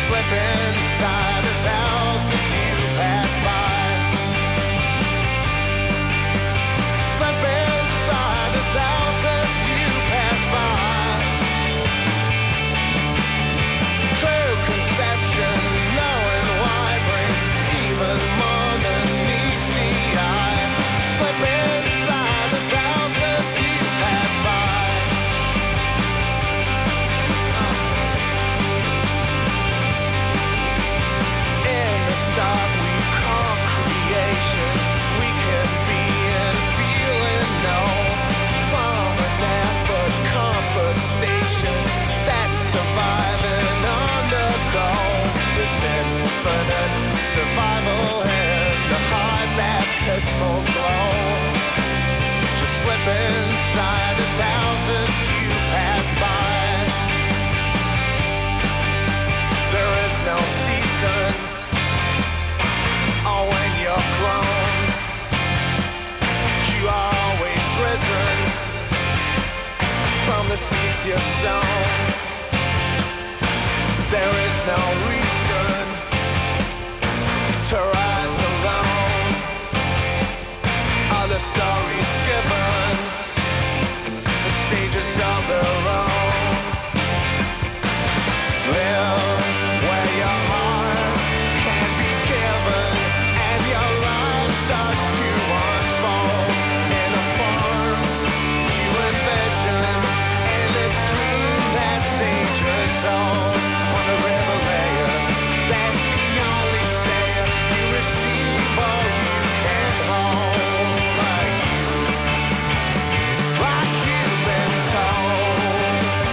Slip inside this house as you pass by. Slip inside this house as you pass by. True conception, knowing why brings even more than meets the eye. Slip inside this house as you pass by. In the start we call creation, we can be and feel and know. From an effort comfort station that's surviving on the go. This infinite survival and the high baptismal glow. Just slip inside this house as you pass by. There is no season, oh, when you're grown, you are always risen from the seeds you're sown. There is no reason to rise alone. Other stories given, the stages of their own. Live where your heart can be given, and your life starts to unfold in the forms you envision in this dream that's ages old. On the river layer, that's the only sail you receive all you can hold. Like you've been told.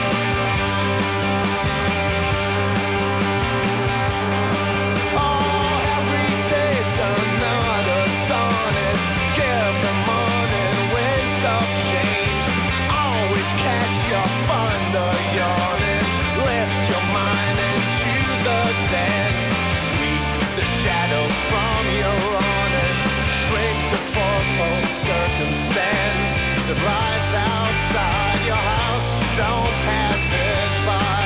Oh, every day's another dawning. Give the morning winds of change. Always catch your thunder yawning. Lift your mind into the dance. Sweep the shadows from your awning. Shrink the fourfold circumstance that lies outside your house. Don't pass it by.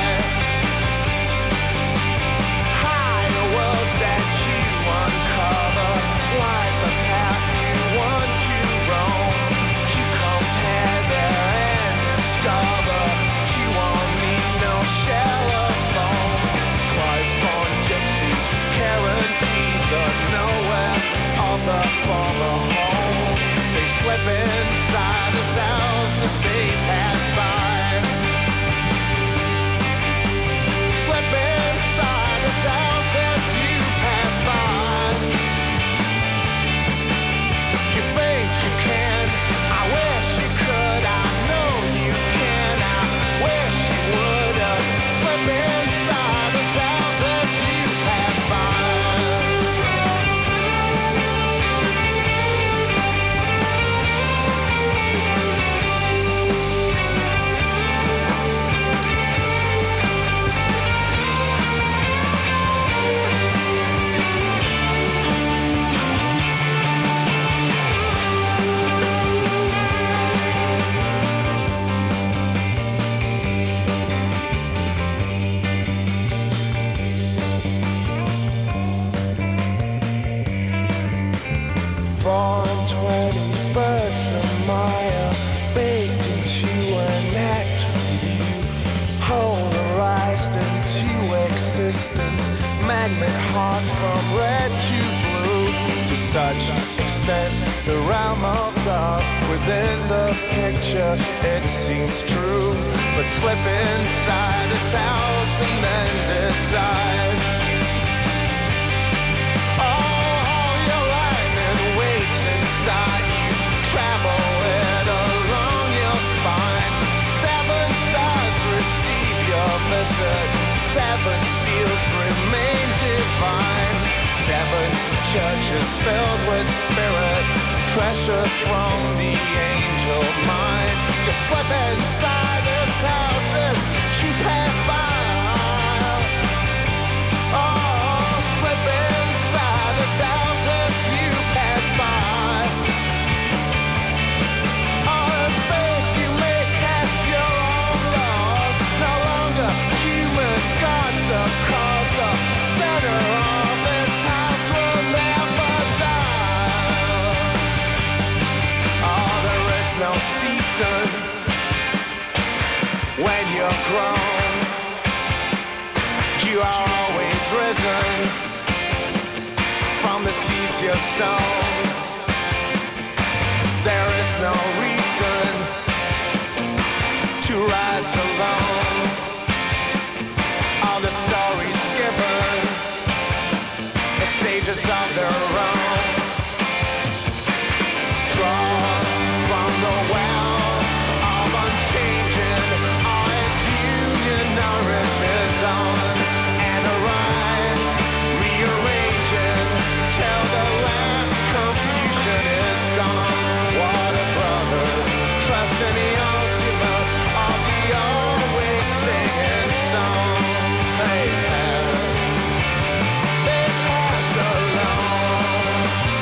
Higher worlds that you uncover, like the path you want to roam. You compare there and discover you won't need no shell of foam. Twice born gypsies guarantee the nowhere of the former home. They slip inside this house as they pass by. Slip inside this house as you pass by. You think you can, I wish you could, I know you can, I wish you would. Slip inside this house as you pass by. Birds of Maya baked into an act of you, polarized into existence, magnet hot from red to blue. To such extent, the realm of dark within the picture, it seems true. But slip inside this house and then decide. Inside you, travel it along your spine. 7 stars receive your visit. 7 seals remain divine. 7 churches filled with spirit, treasure from the angel mind. Just slip inside this house as you pass by. Oh, slip inside this house as you pass by. Human gods are caused of needs your song. There is no reason to rise alone. All the stories given, it's stages of their own. Draw from the well of unchanging, all its union nourishes on. And a rhyme rearranging till the last confusion is gone. Water brothers, trust in the ultimus of the always singing song. They pass along.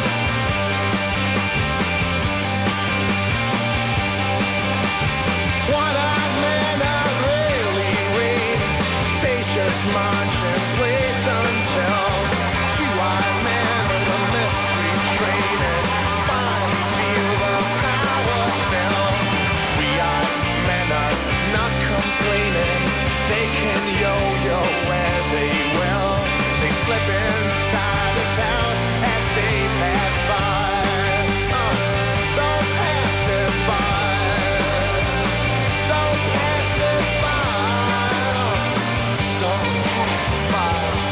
One-eyed men are really weak. They just march in place until two-eyed men with a mystery training finally feel the power fill. Three-eyed men are not complaining. They can yo-yo where they will. They slip inside his house as they pass by. Don't pass it by. Don't pass it by. Don't pass it by.